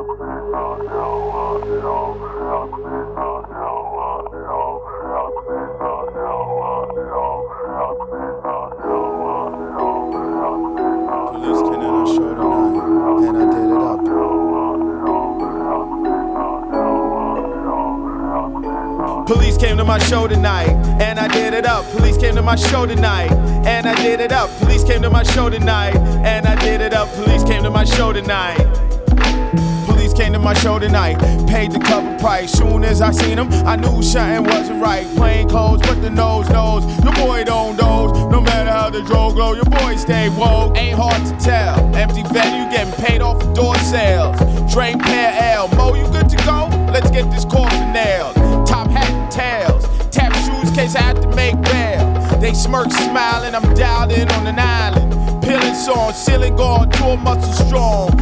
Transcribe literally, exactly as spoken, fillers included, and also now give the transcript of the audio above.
Police came to my show tonight, and I did it up. Police came to my show tonight, and I did it up. Police came to my show tonight, and I did it up. Police came to my show tonight. Police came to my show tonight, paid the cover price. Soon as I seen him, I knew something wasn't right. Plain clothes, but the nose knows. Your boy don't doze, no matter how the drove glow. Your boy stay woke, ain't hard to tell. Empty venue, getting paid off for door sales. Drain pair L, Mo, you good to go? Let's get this coffin nailed. Top hat and tails, tap shoes, case I had to make bail. They smirk, smiling, I'm dialed in on an island. Peeling song, ceiling gone, tour muscle strong.